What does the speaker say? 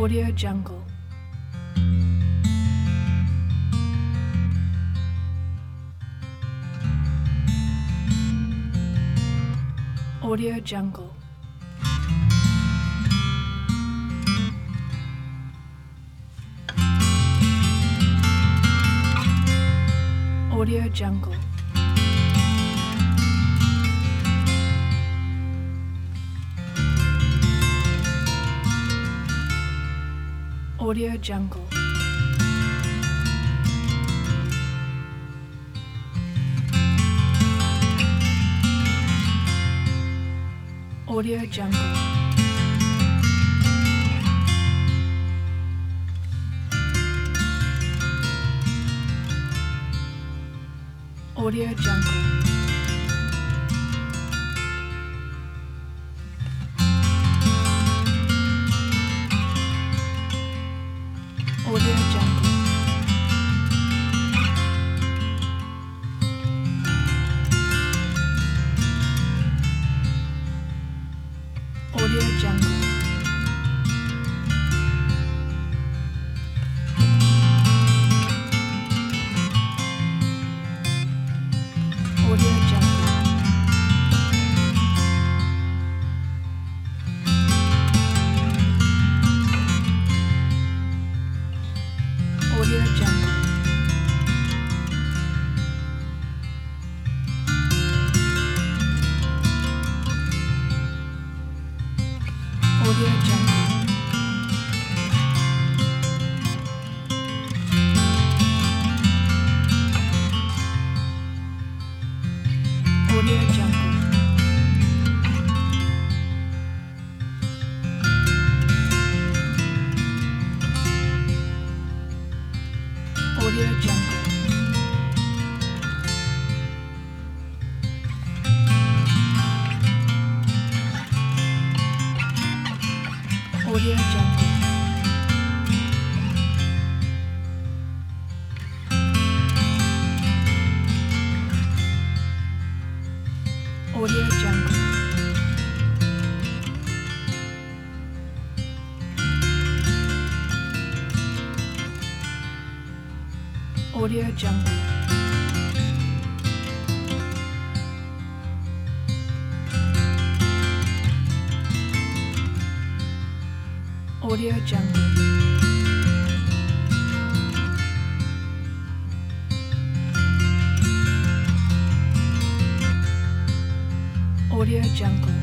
Audio Jungle. Audio Jungle. Audio Jungle. Audio Jungle. Audio Jungle. Audio Jungle. Audio Jungle. Audio Jungle. Audio Jungle. Audio Jungle. Audio Jungle. Audio Jungle. Audio Jungle. Audio Jungle. Audio Jungle. Audio Jungle. Audio Jungle. Audio Jungle.